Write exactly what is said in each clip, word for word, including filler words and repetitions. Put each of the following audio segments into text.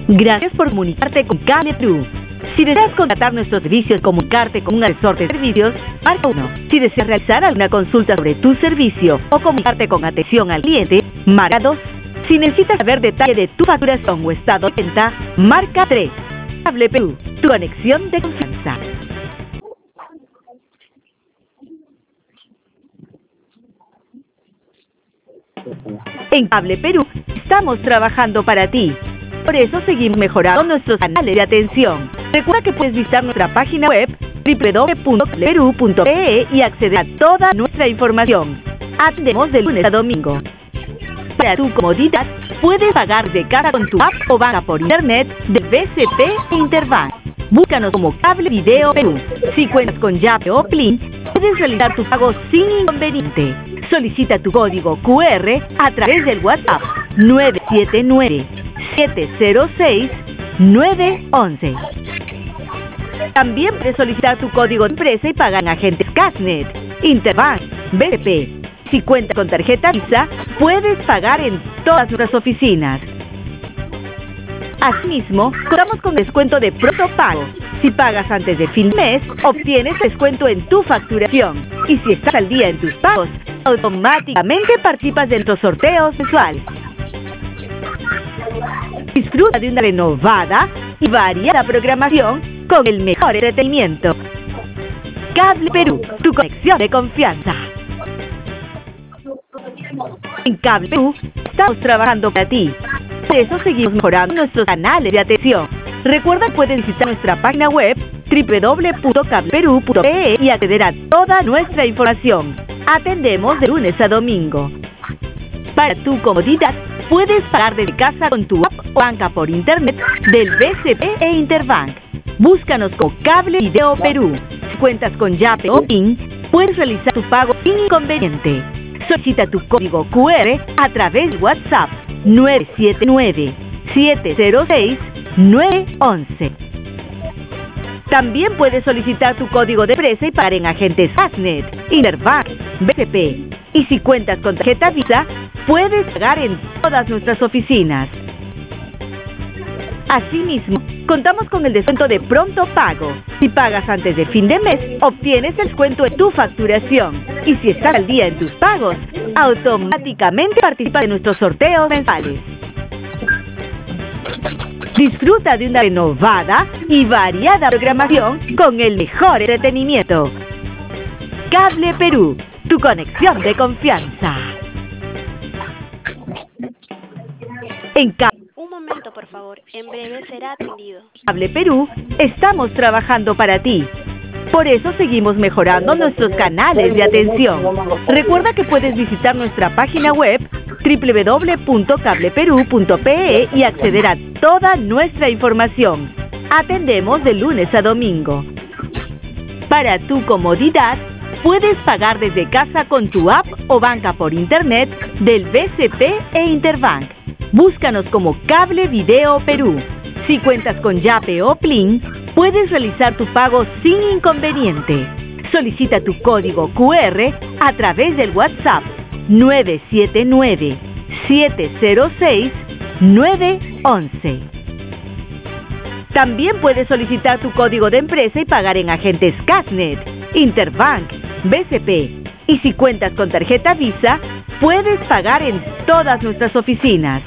Gracias por comunicarte con Cable Perú. Si deseas contratar nuestros servicios, comunicarte con un asesor de servicios, marca uno. Si deseas realizar alguna consulta sobre tu servicio o comunicarte con atención al cliente, marca dos. Si necesitas saber detalle de tu facturación o estado de venta, marca tres. Cable Perú, tu conexión de confianza. En Cable Perú estamos trabajando para ti. Por eso seguimos mejorando nuestros canales de atención. Recuerda que puedes visitar nuestra página web doble u doble u doble u punto cable perú punto pe e y acceder a toda nuestra información. Atendemos de lunes a domingo. Para tu comodidad, puedes pagar de casa con tu app o banca por internet de B C P e Interbank. Búscanos como Cable Video Perú. Si cuentas con Yape o Plin, puedes realizar tu pago sin inconveniente. Solicita tu código Q R a través del WhatsApp nueve siete nueve, siete cero seis, nueve once. También puedes solicitar tu código de empresa y pagar en agentes Cashnet, Interbank, B C P. Si cuentas con tarjeta Visa, puedes pagar en todas nuestras oficinas. Asimismo, contamos con descuento de pronto pago. Si pagas antes de fin de mes, obtienes descuento en tu facturación. Y si estás al día en tus pagos, automáticamente participas de nuestros sorteos mensuales. Disfruta de una renovada y variada programación con el mejor entretenimiento. Cable Perú, tu conexión de confianza. En Cable Perú estamos trabajando para ti. Por eso seguimos mejorando nuestros canales de atención. Recuerda que puedes visitar nuestra página web doble u doble u doble u punto cable perú punto pe e y acceder a toda nuestra información. Atendemos de lunes a domingo. Para tu comodidad, puedes pagar desde casa con tu app o banca por internet del B C P e Interbank. Búscanos con Cable Video Perú. Si cuentas con Yape o Plin, puedes realizar tu pago sin inconveniente. Solicita tu código Q R a través de WhatsApp nueve siete nueve, siete cero seis, nueve once. También puedes solicitar tu código de empresa y pagar en agentes Cashnet, Interbank, B C P. Y si cuentas con tarjeta Visa, puedes pagar en todas nuestras oficinas. Asimismo, contamos con el descuento de pronto pago. Si pagas antes de fin de mes, obtienes el descuento en tu facturación. Y si estás al día en tus pagos, automáticamente participas de nuestros sorteos mensuales. Disfruta de una renovada y variada programación con el mejor entretenimiento. Cable Perú, tu conexión de confianza. En Cable Un momento, por favor. En breve será atendido. Cable Perú estamos trabajando para ti. Por eso seguimos mejorando nuestros canales de atención. Recuerda que puedes visitar nuestra página web doble u doble u doble u punto cable perú punto pe e y acceder a toda nuestra información. Atendemos de lunes a domingo. Para tu comodidad, puedes pagar desde casa con tu app o banca por internet del B C P e Interbank. Búscanos como Cable Video Perú. Si cuentas con Yape o Plin, puedes realizar tu pago sin inconveniente. Solicita tu código Q R a través del WhatsApp nueve siete nueve, siete cero seis, nueve once. También puedes solicitar tu código de empresa y pagar en agentes Cashnet, Interbank, B C P. Y si cuentas con tarjeta Visa, puedes pagar en todas nuestras oficinas.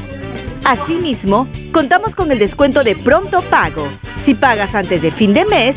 Asimismo, contamos con el descuento de pronto pago. Si pagas antes de fin de mes,